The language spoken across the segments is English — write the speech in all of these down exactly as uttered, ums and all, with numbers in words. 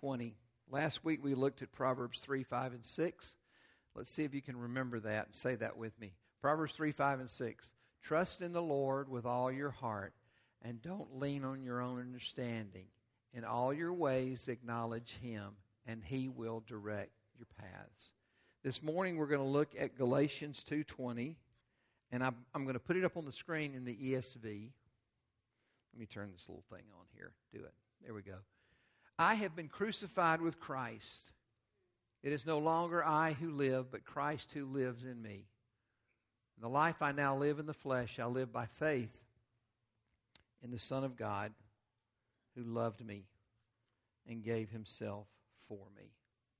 twenty. Last week we looked at Proverbs three, five, and six. Let's see if you can remember that and say that with me. Proverbs three, five, and six. Trust in the Lord with all your heart, and don't lean on your own understanding. In all your ways acknowledge Him, and He will direct your paths. This morning we're going to look at Galatians two twenty, and I'm, I'm going to put it up on the screen in the E S V. Let me turn this little thing on here. Do it. There we go. I have been crucified with Christ. It is no longer I who live, but Christ who lives in me. The life I now live in the flesh, I live by faith in the Son of God who loved me and gave Himself for me.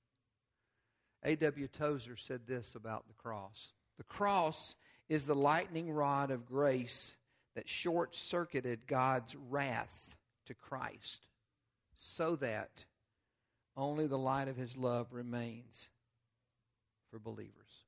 A W Tozer said this about the cross. The cross is the lightning rod of grace that short-circuited God's wrath to Christ, so that only the light of His love remains for believers.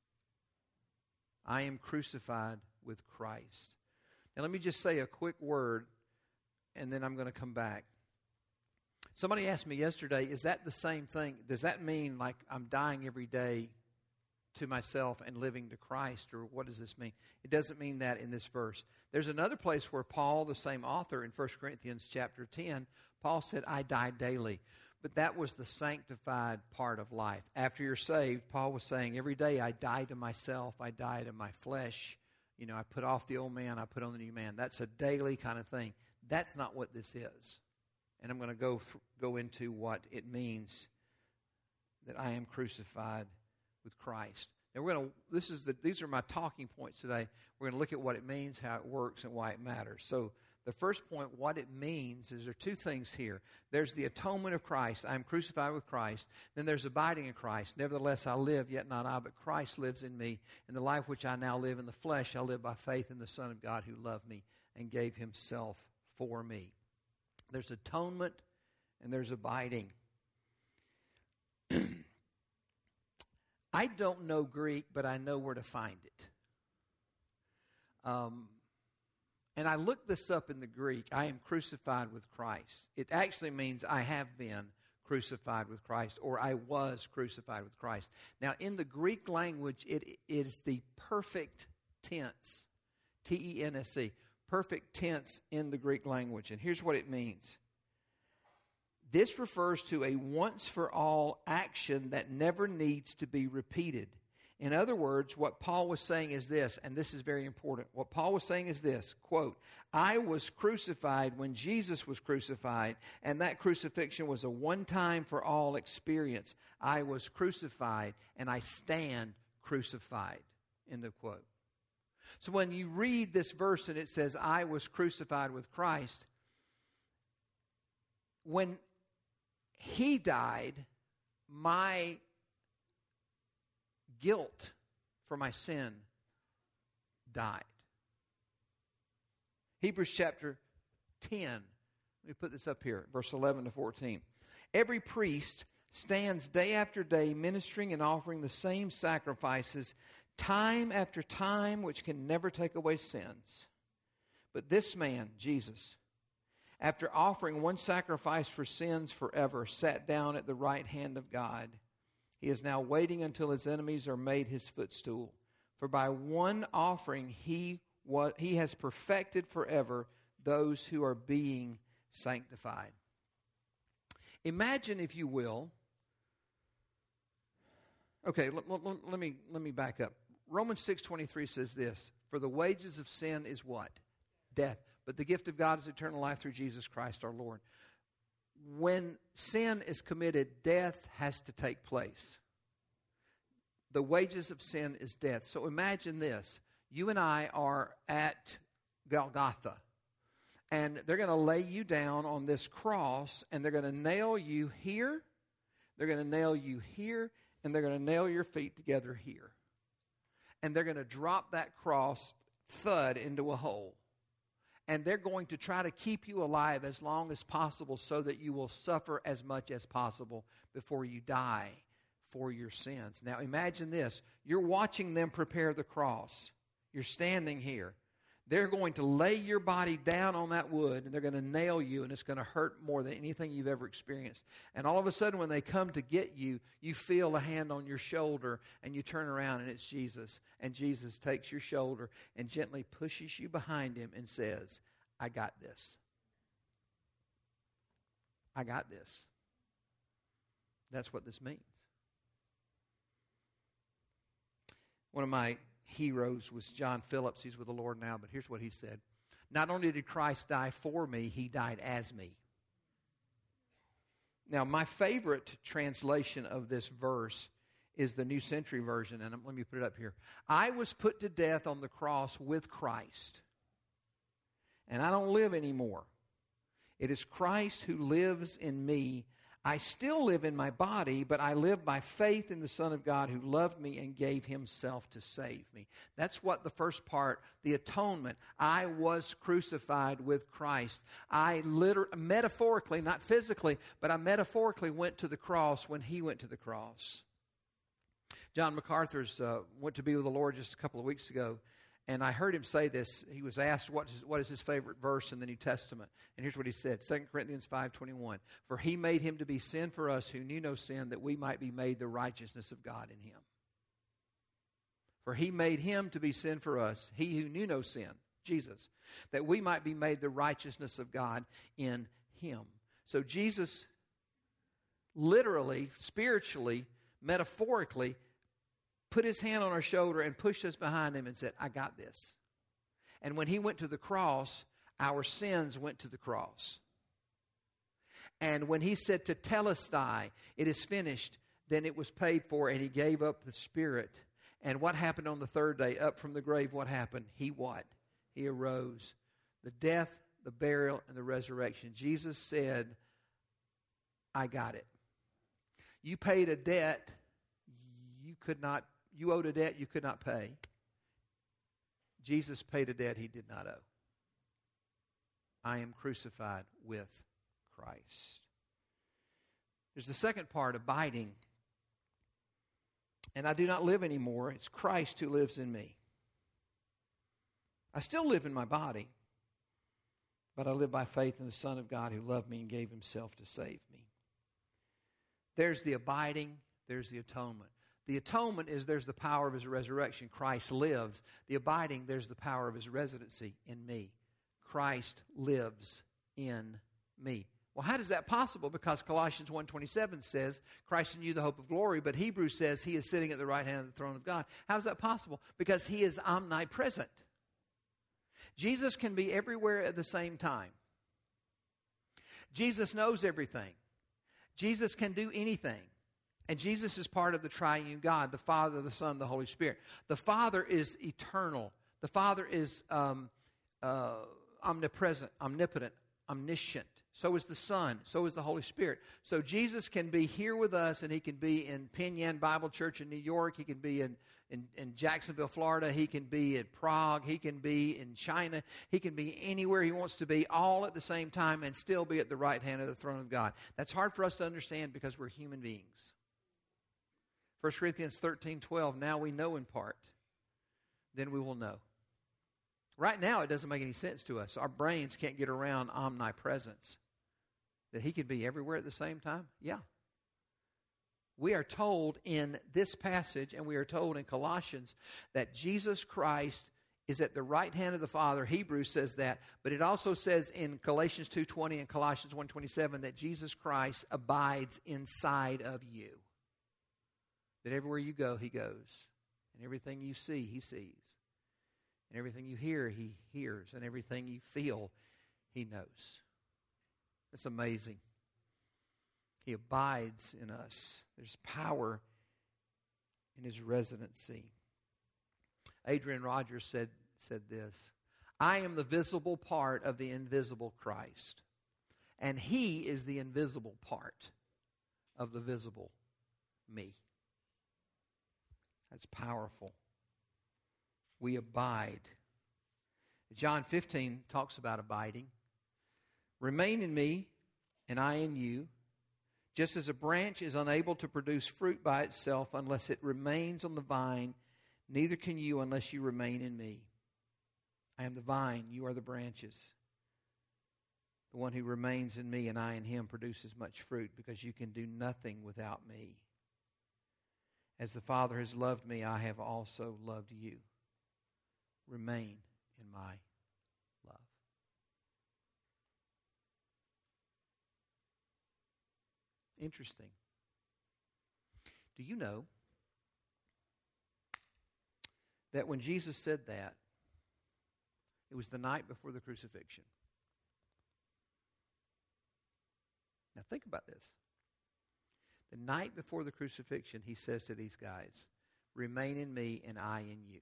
I am crucified with Christ. Now let me just say a quick word, and then I'm going to come back. Somebody asked me yesterday, is that the same thing? Does that mean like I'm dying every day to myself and living to Christ, or what does this mean? It doesn't mean that in this verse. There's another place where Paul, the same author, in First Corinthians chapter ten, Paul said, I die daily. But that was the sanctified part of life. After you're saved, Paul was saying, every day I die to myself, I die to my flesh. You know, I put off the old man, I put on the new man. That's a daily kind of thing. That's not what this is. And I'm going to go th- go into what it means that I am crucified with Christ. Now we're going to. This is the. These are my talking points today. We're going to look at what it means, how it works, and why it matters. So the first point, what it means, is there are two things here. There's the atonement of Christ. I am crucified with Christ. Then there's abiding in Christ. Nevertheless, I live, yet not I, but Christ lives in me. And the life which I now live in the flesh, I live by faith in the Son of God who loved me and gave Himself for me. There's atonement and there's abiding. I don't know Greek, but I know where to find it. Um, and I looked this up in the Greek. I am crucified with Christ. It actually means I have been crucified with Christ, or I was crucified with Christ. Now, in the Greek language, it is the perfect tense, T E N S E, perfect tense in the Greek language. And here's what it means. This refers to a once-for-all action that never needs to be repeated. In other words, what Paul was saying is this, and this is very important. What Paul was saying is this, quote, I was crucified when Jesus was crucified, and that crucifixion was a one-time-for-all experience. I was crucified, and I stand crucified, end of quote. So when you read this verse and it says, I was crucified with Christ, when He died, my guilt for my sin died. Hebrews chapter ten. Let me put this up here, verse eleven to fourteen. Every priest stands day after day ministering and offering the same sacrifices time after time, which can never take away sins. But this man, Jesus, after offering one sacrifice for sins forever, sat down at the right hand of God. He is now waiting until His enemies are made His footstool. For by one offering he was, he has perfected forever those who are being sanctified. Imagine, if you will. Okay, let, let, let me let me back up. Romans six twenty-three says this: For the wages of sin is what? Death. But the gift of God is eternal life through Jesus Christ our Lord. When sin is committed, death has to take place. The wages of sin is death. So imagine this. You and I are at Golgotha. And they're going to lay you down on this cross, and they're going to nail you here. They're going to nail you here, and they're going to nail your feet together here. And they're going to drop that cross, thud, into a hole. And they're going to try to keep you alive as long as possible so that you will suffer as much as possible before you die for your sins. Now imagine this. You're watching them prepare the cross. You're standing here. They're going to lay your body down on that wood, and they're going to nail you, and it's going to hurt more than anything you've ever experienced. And all of a sudden, when they come to get you, you feel a hand on your shoulder, and you turn around, and it's Jesus. And Jesus takes your shoulder and gently pushes you behind him and says, I got this. I got this. That's what this means. One of my heroes was John Phillips. He's with the Lord now, but here's what he said. Not only did Christ die for me, he died as me. Now, my favorite translation of this verse is the New Century Version, and let me put it up here. I was put to death on the cross with Christ, and I don't live anymore. It is Christ who lives in me. I still live in my body, but I live by faith in the Son of God who loved me and gave himself to save me. That's what the first part, the atonement. I was crucified with Christ. I literally, metaphorically, not physically, but I metaphorically went to the cross when he went to the cross. John MacArthur's uh, went to be with the Lord just a couple of weeks ago, and I heard him say this. He was asked what is, what is his favorite verse in the New Testament. And here's what he said, Second Corinthians five twenty-one. For he made him to be sin for us who knew no sin, that we might be made the righteousness of God in him. For he made him to be sin for us, he who knew no sin, Jesus, that we might be made the righteousness of God in him. So Jesus literally, spiritually, metaphorically, put his hand on our shoulder and pushed us behind him and said, I got this. And when he went to the cross, our sins went to the cross. And when he said to telestai, it is finished, then it was paid for, and he gave up the spirit. And what happened on the third day? Up from the grave, what happened? He what? He arose. The death, the burial, and the resurrection. Jesus said, I got it. You paid a debt you could not You owed a debt you could not pay. Jesus paid a debt he did not owe. I am crucified with Christ. There's the second part, abiding. And I do not live anymore. It's Christ who lives in me. I still live in my body, but I live by faith in the Son of God who loved me and gave himself to save me. There's the abiding. There's the atonement. The atonement is there's the power of his resurrection. Christ lives. The abiding, there's the power of his residency in me. Christ lives in me. Well, how is that possible? Because Colossians one twenty-seven says, Christ in you the hope of glory, but Hebrews says he is sitting at the right hand of the throne of God. How is that possible? Because he is omnipresent. Jesus can be everywhere at the same time. Jesus knows everything. Jesus can do anything. And Jesus is part of the triune God, the Father, the Son, the Holy Spirit. The Father is eternal. The Father is um, uh, omnipresent, omnipotent, omniscient. So is the Son. So is the Holy Spirit. So Jesus can be here with us, and he can be in Penyan Bible Church in New York. He can be in, in, in Jacksonville, Florida. He can be in Prague. He can be in China. He can be anywhere he wants to be, all at the same time, and still be at the right hand of the throne of God. That's hard for us to understand because we're human beings. First Corinthians thirteen twelve, now we know in part, then we will know. Right now, it doesn't make any sense to us. Our brains can't get around omnipresence. That he can be everywhere at the same time? Yeah. We are told in this passage, and we are told in Colossians, that Jesus Christ is at the right hand of the Father. Hebrews says that. But it also says in Galatians two twenty and Colossians one twenty-seven that Jesus Christ abides inside of you. That everywhere you go, he goes. And everything you see, he sees. And everything you hear, he hears. And everything you feel, he knows. It's amazing. He abides in us. There's power in his residency. Adrian Rogers said, said this, I am the visible part of the invisible Christ, and he is the invisible part of the visible me. That's powerful. We abide. John fifteen talks about abiding. Remain in me, and I in you. Just as a branch is unable to produce fruit by itself unless it remains on the vine, neither can you unless you remain in me. I am the vine, you are the branches. The one who remains in me and I in him produces much fruit, because you can do nothing without me. As the Father has loved me, I have also loved you. Remain in my love. Interesting. Do you know that when Jesus said that, it was the night before the crucifixion? Now think about this. The night before the crucifixion, he says to these guys, remain in me and I in you.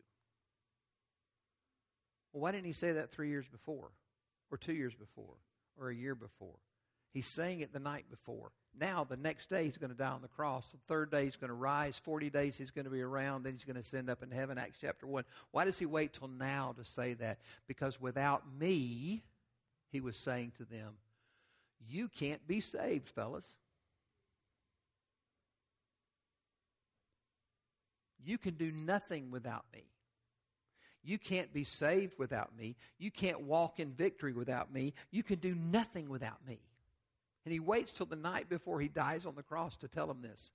Well, why didn't he say that three years before, or two years before, or a year before? He's saying it the night before. Now, the next day, he's going to die on the cross. The third day, he's going to rise. forty days, he's going to be around. Then he's going to ascend up in heaven, Acts chapter one. Why does he wait till now to say that? Because without me, he was saying to them, you can't be saved, fellas. You can do nothing without me. You can't be saved without me. You can't walk in victory without me. You can do nothing without me. And he waits till the night before he dies on the cross to tell them this,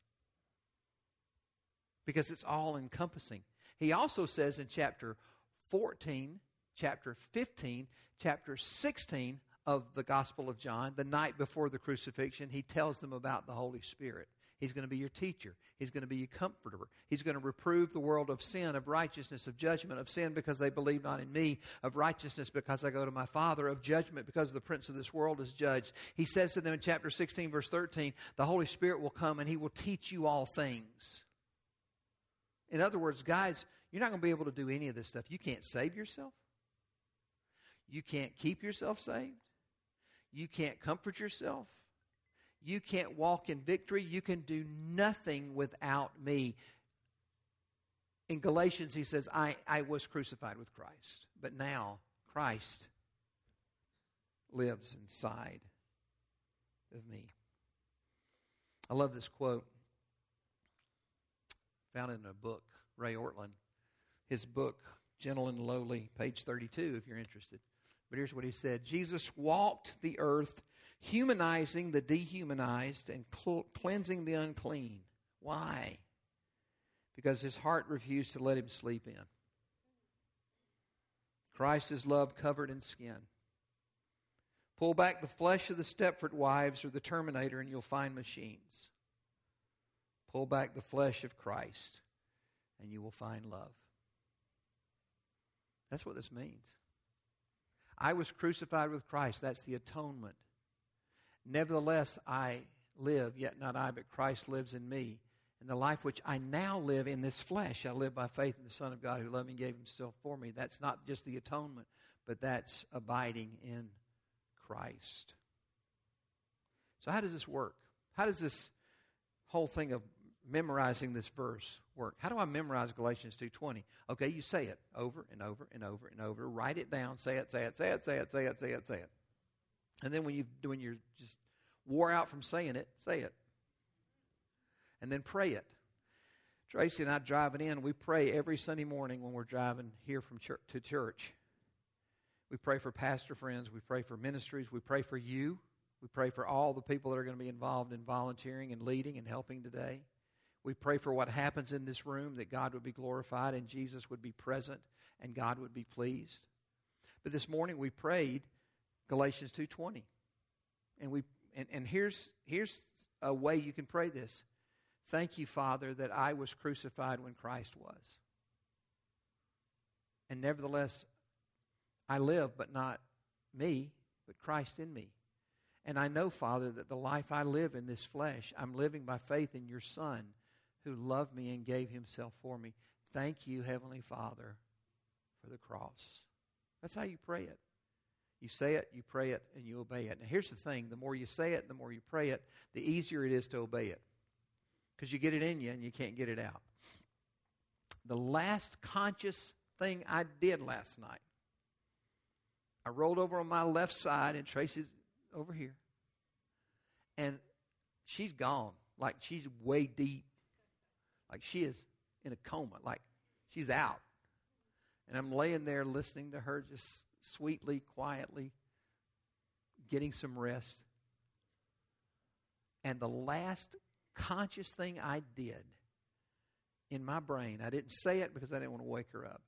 because it's all encompassing. He also says in chapter fourteen, chapter fifteen, chapter sixteen of the Gospel of John, the night before the crucifixion, he tells them about the Holy Spirit. He's going to be your teacher. He's going to be your comforter. He's going to reprove the world of sin, of righteousness, of judgment, of sin because they believe not in me, of righteousness because I go to my Father, of judgment because the prince of this world is judged. He says to them in chapter sixteen, verse thirteen, the Holy Spirit will come and he will teach you all things. In other words, guys, you're not going to be able to do any of this stuff. You can't save yourself. You can't keep yourself saved. You can't comfort yourself. You can't walk in victory. You can do nothing without me. In Galatians, he says, I, I was crucified with Christ, but now Christ lives inside of me. I love this quote. Found it in a book, Ray Ortlund. His book, Gentle and Lowly, page thirty-two, if you're interested. But here's what he said. Jesus walked the earth, humanizing the dehumanized and cl- cleansing the unclean. Why? Because his heart refused to let him sleep in. Christ's love covered in skin. Pull back the flesh of the Stepford wives or the Terminator and you'll find machines. Pull back the flesh of Christ and you will find love. That's what this means. I was crucified with Christ. That's the atonement. Nevertheless, I live, yet not I, but Christ lives in me. And the life which I now live in this flesh, I live by faith in the Son of God who loved me and gave himself for me. That's not just the atonement, but that's abiding in Christ. So how does this work? How does this whole thing of memorizing this verse work? How do I memorize Galatians two twenty? Okay, you say it over and over and over and over. Write it down. Say it, say it, say it, say it, say it, say it, say it. And then when, you, when you're just wore out from saying it, say it. And then pray it. Tracy and I driving in, we pray every Sunday morning when we're driving here from church to church. We pray for pastor friends. We pray for ministries. We pray for you. We pray for all the people that are going to be involved in volunteering and leading and helping today. We pray for what happens in this room, that God would be glorified and Jesus would be present and God would be pleased. But this morning we prayed Galatians two twenty. And we and, and here's here's a way you can pray this. Thank you, Father, that I was crucified when Christ was. And nevertheless, I live, but not me, but Christ in me. And I know, Father, that the life I live in this flesh, I'm living by faith in your Son who loved me and gave himself for me. Thank you, Heavenly Father, for the cross. That's how you pray it. You say it, you pray it, and you obey it. Now here's the thing. The more you say it, the more you pray it, the easier it is to obey it. Because you get it in you and you can't get it out. The last conscious thing I did last night, I rolled over on my left side and Tracy's over here. And she's gone. Like she's way deep. Like she is in a coma. Like she's out. And I'm laying there listening to her just sweetly, quietly, getting some rest. And the last conscious thing I did in my brain, I didn't say it because I didn't want to wake her up.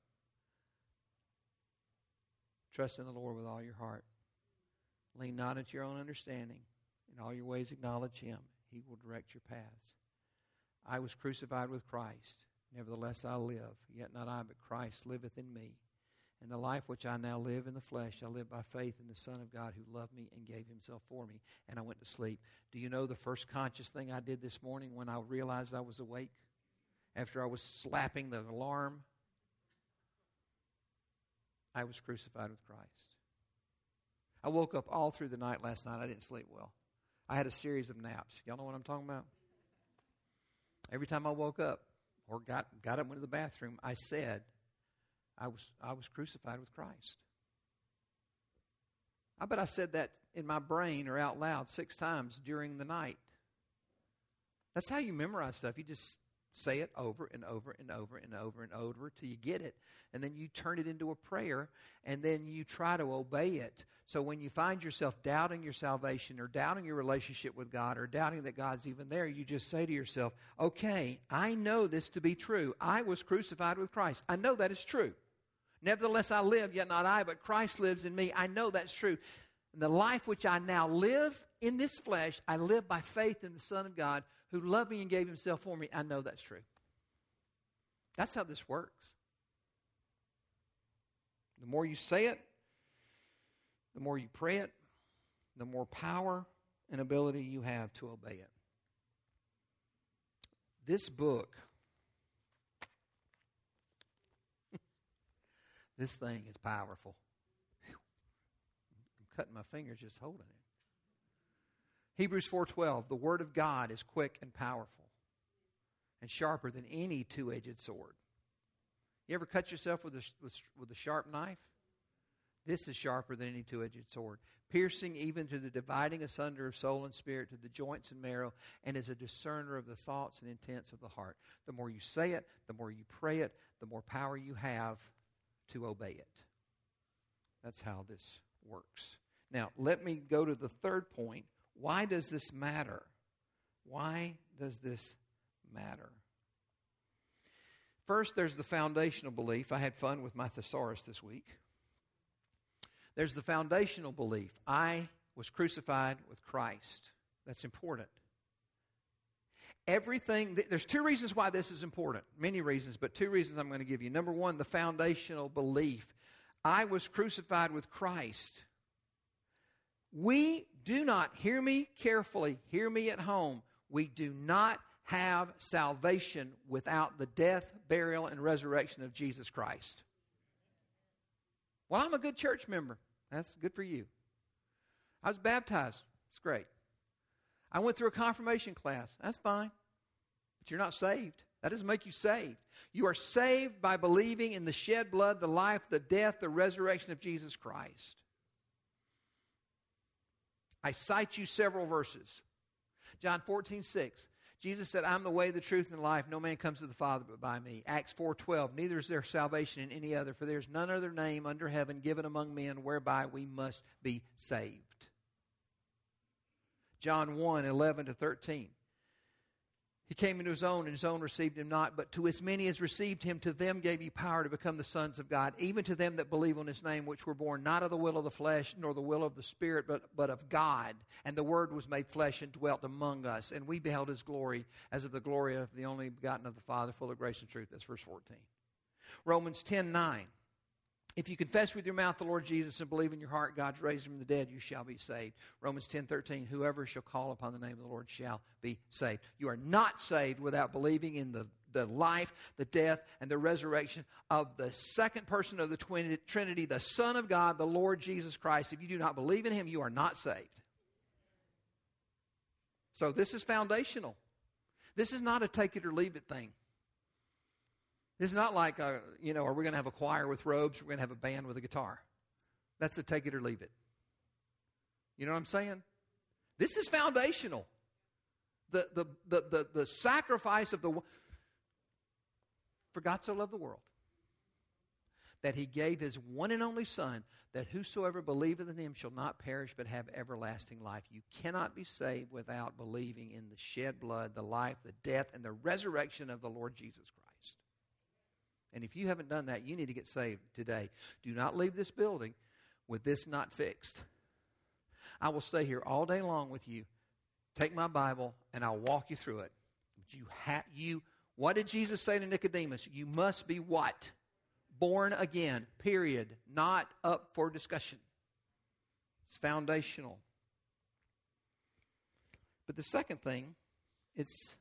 Trust in the Lord with all your heart. Lean not into your own understanding. In all your ways acknowledge Him. He will direct your paths. I was crucified with Christ. Nevertheless I live. Yet not I, but Christ liveth in me. And the life which I now live in the flesh, I live by faith in the Son of God who loved me and gave Himself for me. And I went to sleep. Do you know the first conscious thing I did this morning when I realized I was awake? After I was slapping the alarm, I was crucified with Christ. I woke up all through the night last night. I didn't sleep well. I had a series of naps. Y'all know what I'm talking about? Every time I woke up or got, got up and went to the bathroom, I said, I was, I was crucified with Christ. I bet I said that in my brain or out loud six times during the night. That's how you memorize stuff. You just say it over and over and over and over and over till you get it. And then you turn it into a prayer, and then you try to obey it. So when you find yourself doubting your salvation or doubting your relationship with God or doubting that God's even there, you just say to yourself, okay, I know this to be true. I was crucified with Christ. I know that is true. Nevertheless I live, yet not I, but Christ lives in me. I know that's true. And the life which I now live in this flesh, I live by faith in the Son of God who loved me and gave Himself for me. I know that's true. That's how this works. The more you say it, the more you pray it, the more power and ability you have to obey it. This book, this thing is powerful. I'm cutting my fingers just holding it. Hebrews four twelve, the Word of God is quick and powerful and sharper than any two-edged sword. You ever cut yourself with a, with, with a sharp knife? This is sharper than any two-edged sword, piercing even to the dividing asunder of soul and spirit, to the joints and marrow, and is a discerner of the thoughts and intents of the heart. The more you say it, the more you pray it, the more power you have to obey it. That's how this works. Now, let me go to the third point. Why does this matter? Why does this matter? First, there's the foundational belief. I had fun with my thesaurus this week. There's the foundational belief. I was crucified with Christ. That's important. Everything, there's two reasons why this is important. Many reasons, but two reasons I'm going to give you. Number one, the foundational belief. I was crucified with Christ. We do not, hear me carefully, hear me at home, we do not have salvation without the death, burial, and resurrection of Jesus Christ. Well, I'm a good church member. That's good for you. I was baptized. It's great. I went through a confirmation class. That's fine. But you're not saved. That doesn't make you saved. You are saved by believing in the shed blood, the life, the death, the resurrection of Jesus Christ. I cite you several verses. John fourteen six. Jesus said, I'm the way, the truth, and the life. No man comes to the Father but by me. Acts four twelve. Neither is there salvation in any other, for there is none other name under heaven given among men whereby we must be saved. John one eleven to thirteen. He came into His own, and His own received Him not. But to as many as received Him, to them gave He power to become the sons of God, even to them that believe on His name, which were born not of the will of the flesh, nor the will of the Spirit, but, but of God. And the Word was made flesh and dwelt among us. And we beheld His glory as of the glory of the only begotten of the Father, full of grace and truth. That's verse fourteen. Romans ten nine. If you confess with your mouth the Lord Jesus and believe in your heart God's raised Him from the dead, you shall be saved. Romans ten thirteen, whoever shall call upon the name of the Lord shall be saved. You are not saved without believing in the, the life, the death, and the resurrection of the second person of the Trinity, the Son of God, the Lord Jesus Christ. If you do not believe in Him, you are not saved. So this is foundational. This is not a take it or leave it thing. It's not like, a, you know, are we going to have a choir with robes? Or we're going to have a band with a guitar. That's a take it or leave it. You know what I'm saying? This is foundational. The, the, the, the, the sacrifice of the... For God so loved the world that he gave his one and only Son, that whosoever believeth in him shall not perish but have everlasting life. You cannot be saved without believing in the shed blood, the life, the death, and the resurrection of the Lord Jesus Christ. And if you haven't done that, you need to get saved today. Do not leave this building with this not fixed. I will stay here all day long with you. Take my Bible, and I'll walk you through it. You ha- you. What did Jesus say to Nicodemus? You must be what? Born again, period. Not up for discussion. It's foundational. But the second thing, it's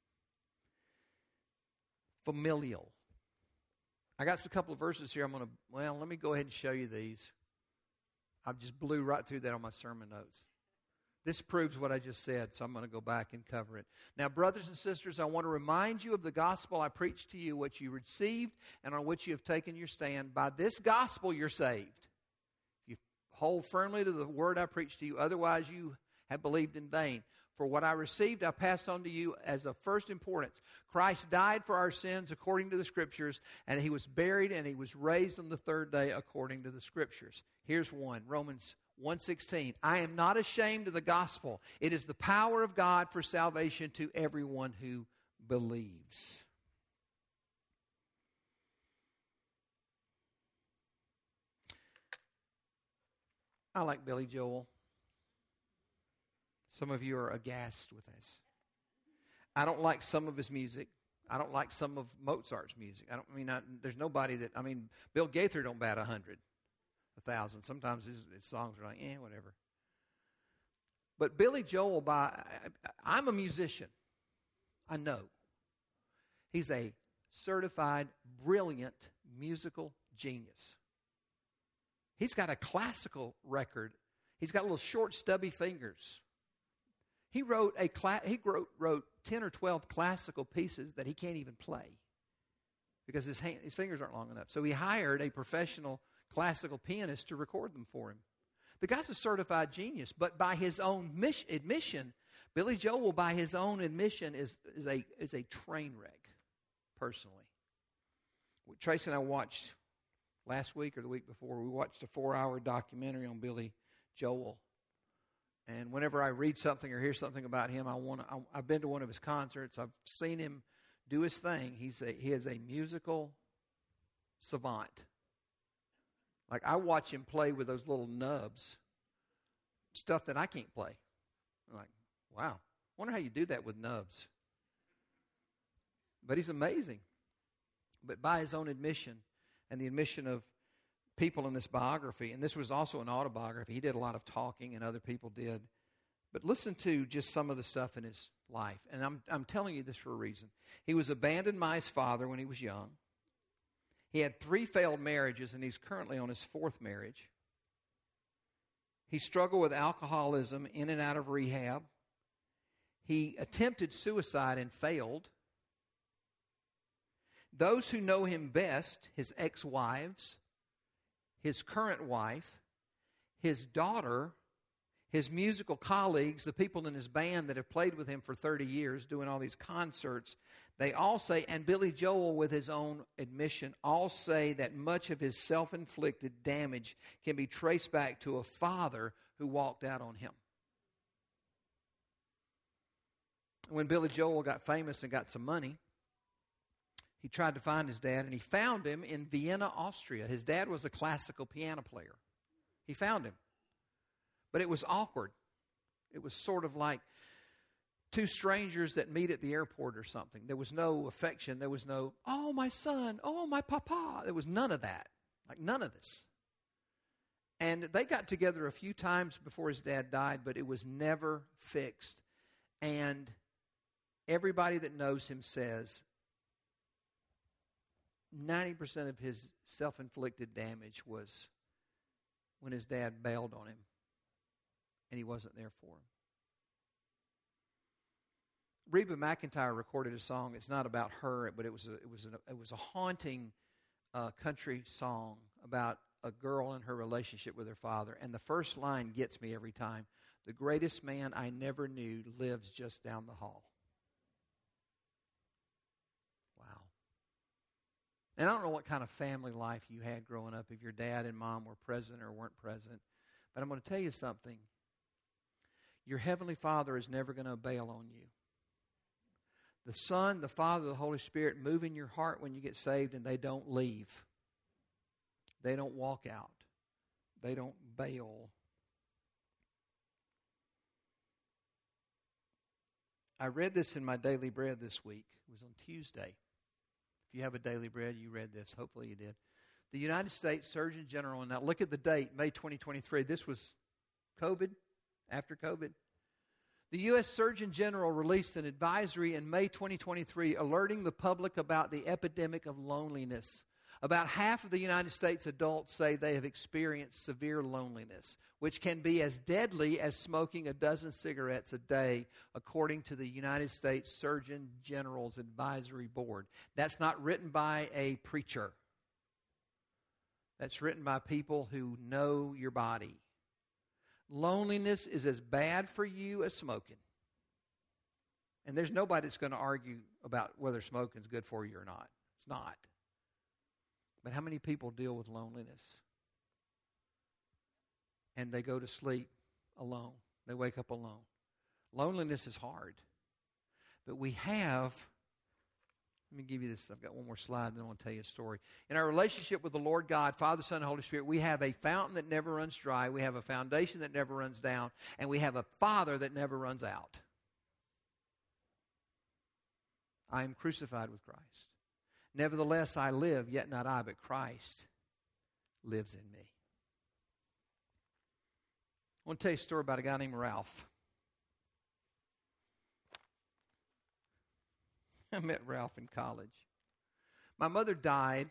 familial. I got a couple of verses here. I'm going to, well, let me go ahead and show you these. I just blew right through that on my sermon notes. This proves what I just said, so I'm going to go back and cover it. Now, brothers and sisters, I want to remind you of the gospel I preached to you, what you received and on which you have taken your stand. By this gospel you're saved. You hold firmly to the word I preached to you, otherwise you have believed in vain. For what I received, I passed on to you as of first importance. Christ died for our sins according to the Scriptures, and he was buried, and he was raised on the third day according to the Scriptures. Here's one, Romans one sixteen. I am not ashamed of the gospel. It is the power of God for salvation to everyone who believes. I like Billy Joel. Some of you are aghast with this. I don't like some of his music. I don't like some of Mozart's music. I don't I mean I, there's nobody that I mean Bill Gaither don't bat a hundred, a thousand. Sometimes his, his songs are like eh, whatever. But Billy Joel, by I, I'm a musician. I know he's a certified, brilliant musical genius. He's got a classical record. He's got little short, stubby fingers. He wrote a cla- he wrote, wrote ten or twelve classical pieces that he can't even play because his hand, his fingers aren't long enough. So he hired a professional classical pianist to record them for him. The guy's a certified genius, but by his own mission, admission, Billy Joel, by his own admission, is is a is a train wreck. Personally, Tracy and I watched last week or the week before. We watched a four-hour documentary on Billy Joel. And whenever I read something or hear something about him, I want to, I've been to one of his concerts. I've seen him do his thing. He's a, he is a musical savant. Like, I watch him play with those little nubs, stuff that I can't play. I'm like, wow, I wonder how you do that with nubs. But he's amazing. But by his own admission and the admission of people in this biography, and this was also an autobiography. He did a lot of talking, and other people did. But listen to just some of the stuff in his life. And I'm I'm telling you this for a reason. He was abandoned by his father when he was young. He had three failed marriages, and he's currently on his fourth marriage. He struggled with alcoholism, in and out of rehab. He attempted suicide and failed. Those who know him best, his ex-wives, his current wife, his daughter, his musical colleagues, the people in his band that have played with him for thirty years, doing all these concerts, they all say, and Billy Joel with his own admission, all say that much of his self-inflicted damage can be traced back to a father who walked out on him. When Billy Joel got famous and got some money, he tried to find his dad, and he found him in Vienna, Austria. His dad was a classical piano player. He found him. But it was awkward. It was sort of like two strangers that meet at the airport or something. There was no affection. There was no, oh, my son, oh, my papa. There was none of that. Like, none of this. And they got together a few times before his dad died, but it was never fixed. And everybody that knows him says ninety percent of his self-inflicted damage was when his dad bailed on him and he wasn't there for him. Reba McEntire recorded a song. It's not about her, but it was a, it was a, it was a haunting uh, country song about a girl and her relationship with her father. And the first line gets me every time. The greatest man I never knew lives just down the hall. Wow. And I don't know what kind of family life you had growing up, if your dad and mom were present or weren't present. But I'm going to tell you something. Your Heavenly Father is never going to bail on you. The Son, the Father, the Holy Spirit move in your heart when you get saved, and they don't leave. They don't walk out. They don't bail. I read this in my Daily Bread this week. It was on Tuesday. If you have a Daily Bread, you read this. Hopefully you did. The United States Surgeon General, and now look at the date, May twenty twenty-three. This was COVID, after COVID. The U S Surgeon General released an advisory in May twenty twenty-three alerting the public about the epidemic of loneliness. About half of the United States adults say they have experienced severe loneliness, which can be as deadly as smoking a dozen cigarettes a day, according to the United States Surgeon General's Advisory Board. That's not written by a preacher. That's written by people who know your body. Loneliness is as bad for you as smoking. And there's nobody that's going to argue about whether smoking is good for you or not. It's not. But how many people deal with loneliness? And they go to sleep alone. They wake up alone. Loneliness is hard. But we have, let me give you this. I've got one more slide, and then I want to tell you a story. In our relationship with the Lord God, Father, Son, and Holy Spirit, we have a fountain that never runs dry. We have a foundation that never runs down. And we have a Father that never runs out. I am crucified with Christ. Nevertheless, I live, yet not I, but Christ lives in me. I want to tell you a story about a guy named Ralph. I met Ralph in college. My mother died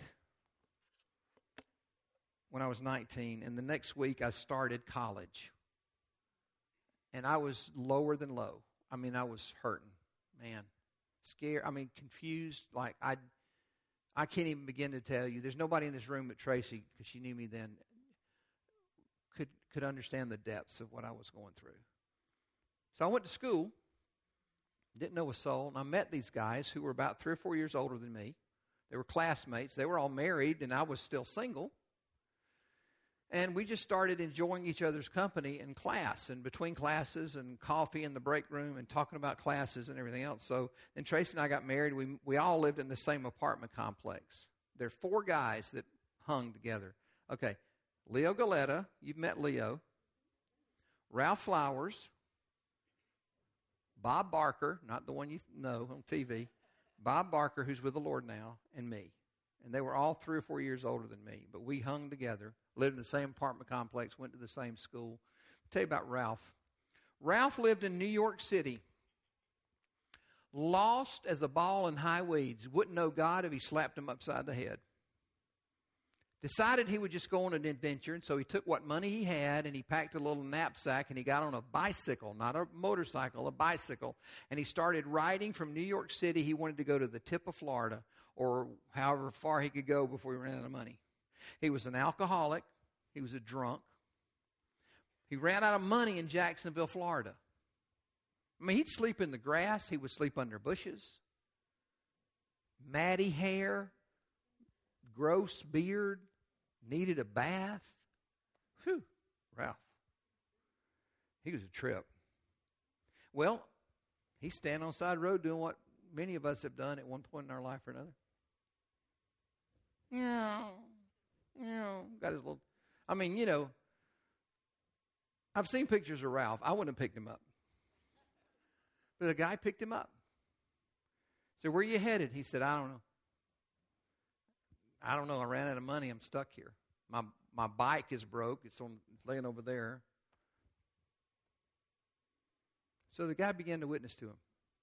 when I was nineteen, and the next week I started college. And I was lower than low. I mean, I was hurting, man. Scared, I mean, confused, like I I can't even begin to tell you. There's nobody in this room but Tracy, because she knew me then, could could understand the depths of what I was going through. So I went to school, didn't know a soul, and I met these guys who were about three or four years older than me. They were classmates. They were all married, and I was still single. And we just started enjoying each other's company in class and between classes and coffee in the break room and talking about classes and everything else. So then Tracy and I got married. We we all lived in the same apartment complex. There are four guys that hung together. Okay, Leo Galetta, you've met Leo. Ralph Flowers. Bob Barker, not the one you know on T V. Bob Barker, who's with the Lord now, and me. And they were all three or four years older than me. But we hung together, lived in the same apartment complex, went to the same school. I'll tell you about Ralph. Ralph lived in New York City. Lost as a ball in high weeds. Wouldn't know God if he slapped him upside the head. Decided he would just go on an adventure, and so he took what money he had, and he packed a little knapsack, and he got on a bicycle, not a motorcycle, a bicycle, and he started riding from New York City. He wanted to go to the tip of Florida, or however far he could go before he ran out of money. He was an alcoholic. He was a drunk. He ran out of money in Jacksonville, Florida. I mean, he'd sleep in the grass. He would sleep under bushes. Matty hair, gross beard, needed a bath. Whew, Ralph. He was a trip. Well, he's standing on the side of the road doing what many of us have done at one point in our life or another. Yeah, yeah, got his little, I mean, you know, I've seen pictures of Ralph. I wouldn't have picked him up. But a guy picked him up. So where are you headed? He said, I don't know. I don't know. I ran out of money. I'm stuck here. My my bike is broke. It's on it's laying over there. So the guy began to witness to him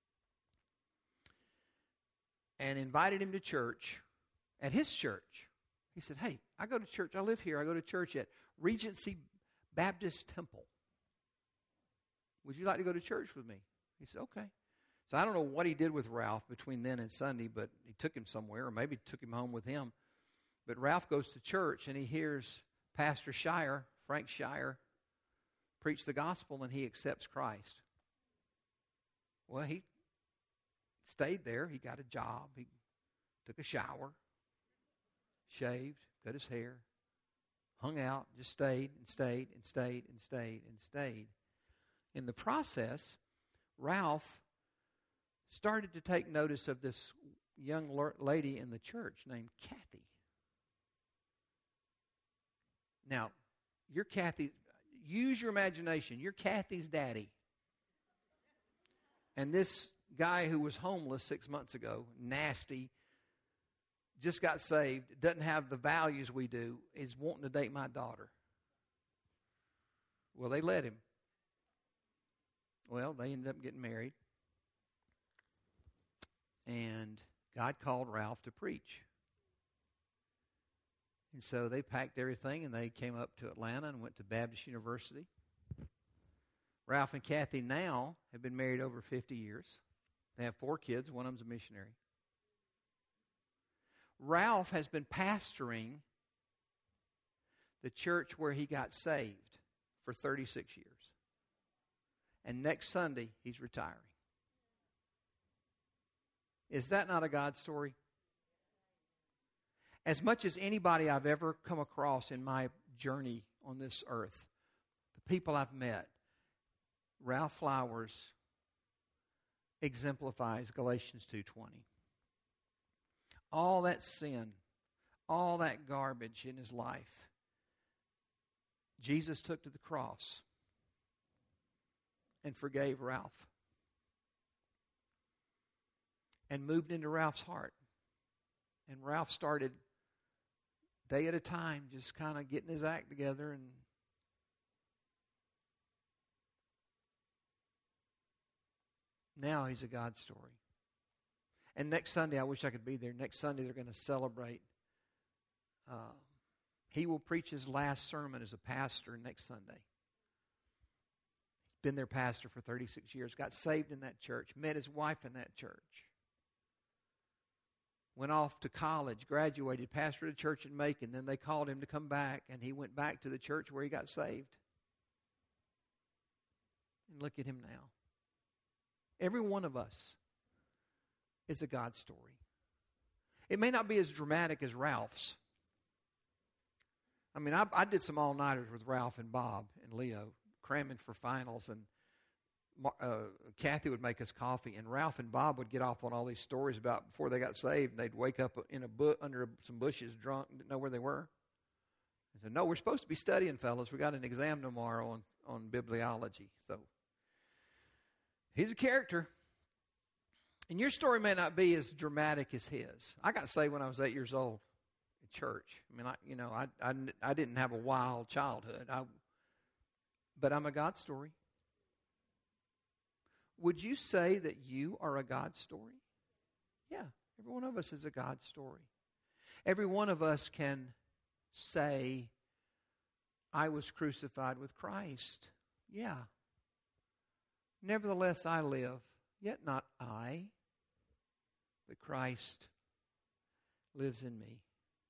and invited him to church, at his church. He said, hey, I go to church. I live here. I go to church at Regency Baptist Temple. Would you like to go to church with me? He said, okay. So I don't know what he did with Ralph between then and Sunday, but he took him somewhere, or maybe took him home with him. But Ralph goes to church, and he hears Pastor Shire, Frank Shire, preach the gospel, and he accepts Christ. Well, he stayed there. He got a job. He took a shower. shaved, cut his hair, hung out, just stayed and stayed and stayed and stayed and stayed. In the process, Ralph started to take notice of this young lady in the church named Kathy. Now, you're Kathy. Use your imagination. You're Kathy's daddy. And this guy who was homeless six months ago, nasty, just got saved, doesn't have the values we do, is wanting to date my daughter. Well, they let him. Well, they ended up getting married. And God called Ralph to preach. And so they packed everything and they came up to Atlanta and went to Baptist University. Ralph and Kathy now have been married over fifty years. They have four kids. One of them's a missionary. Ralph has been pastoring the church where he got saved for thirty-six years. And next Sunday, he's retiring. Is that not a God story? As much as anybody I've ever come across in my journey on this earth, the people I've met, Ralph Flowers exemplifies Galatians two twenty. All that sin, all that garbage in his life, Jesus took to the cross and forgave Ralph and moved into Ralph's heart. And Ralph started day at a time just kind of getting his act together, and now he's a God story. And next Sunday, I wish I could be there. Next Sunday, they're going to celebrate. Uh, he will preach his last sermon as a pastor next Sunday. Been their pastor for thirty-six years. Got saved in that church. Met his wife in that church. Went off to college. Graduated. Pastored a church in Macon. Then they called him to come back. And he went back to the church where he got saved. And look at him now. Every one of us is a God story. It may not be as dramatic as Ralph's. I mean, I, I did some all-nighters with Ralph and Bob and Leo, cramming for finals, and uh, Kathy would make us coffee, and Ralph and Bob would get off on all these stories about before they got saved, and they'd wake up in a bu- under some bushes drunk, didn't know where they were. I said, no, we're supposed to be studying, fellas. We got an exam tomorrow on, on bibliology. So he's a character. And your story may not be as dramatic as his. I got saved when I was eight years old in church. I mean, I, you know, I, I, I didn't have a wild childhood. I, but I'm a God story. Would you say that you are a God story? Yeah, every one of us is a God story. Every one of us can say, I was crucified with Christ. Yeah. Nevertheless, I live, yet not I, but Christ lives in me.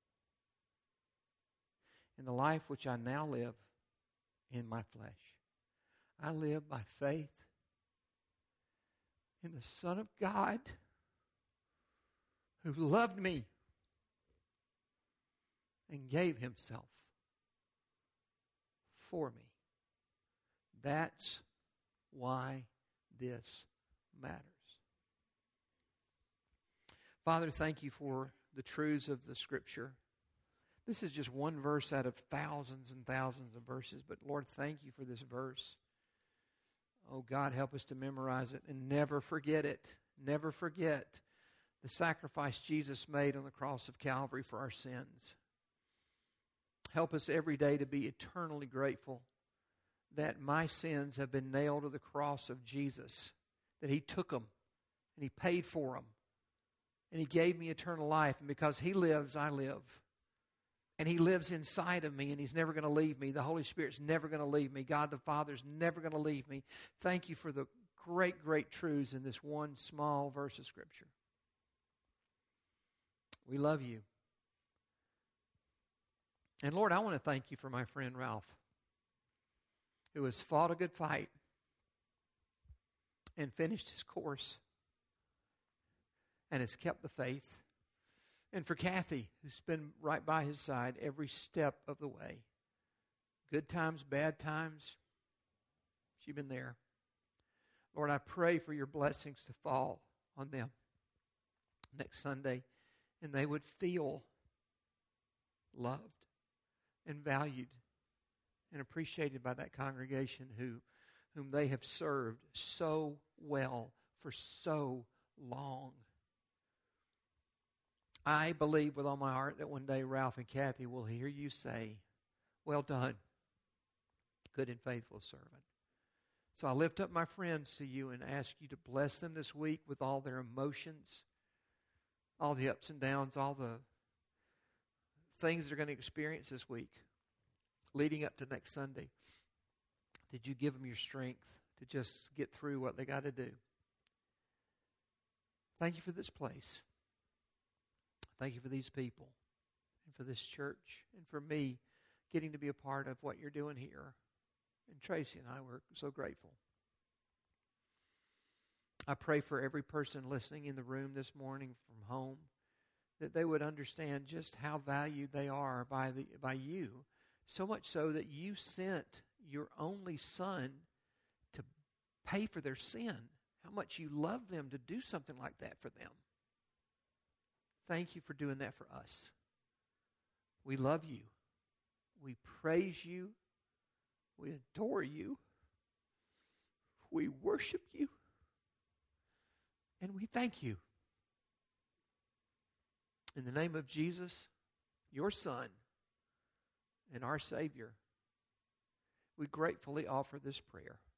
In the life which I now live in my flesh, I live by faith in the Son of God who loved me and gave himself for me. That's why this matters. Father, thank you for the truths of the Scripture. This is just one verse out of thousands and thousands of verses, but Lord, thank you for this verse. Oh God, help us to memorize it and never forget it. Never forget the sacrifice Jesus made on the cross of Calvary for our sins. Help us every day to be eternally grateful that my sins have been nailed to the cross of Jesus, that he took them and he paid for them, and he gave me eternal life. And because he lives, I live. And he lives inside of me, and he's never going to leave me. The Holy Spirit's never going to leave me. God the Father's never going to leave me. Thank you for the great, great truths in this one small verse of Scripture. We love you. And Lord, I want to thank you for my friend Ralph, who has fought a good fight and finished his course and has kept the faith And for Kathy, who's been right by his side every step of the way. Good times, bad times, she's been there. Lord, I pray for your blessings to fall on them next Sunday, and they would feel loved and valued and appreciated by that congregation who, whom they have served so well for so long. I believe with all my heart that one day Ralph and Kathy will hear you say, well done, good and faithful servant. So I lift up my friends to you and ask you to bless them this week with all their emotions, all the ups and downs, all the things they're going to experience this week leading up to next Sunday. Did you give them your strength to just get through what they got to do? Thank you for this place. Thank you for these people and for this church and for me getting to be a part of what you're doing here. And Tracy and I were so grateful. I pray for every person listening in the room this morning from home that they would understand just how valued they are by the by you, so much so that you sent your only son to pay for their sin. How much you love them to do something like that for them. Thank you for doing that for us. We love you. We praise you. We adore you. We worship you. And we thank you. In the name of Jesus, your Son, and our Savior, we gratefully offer this prayer.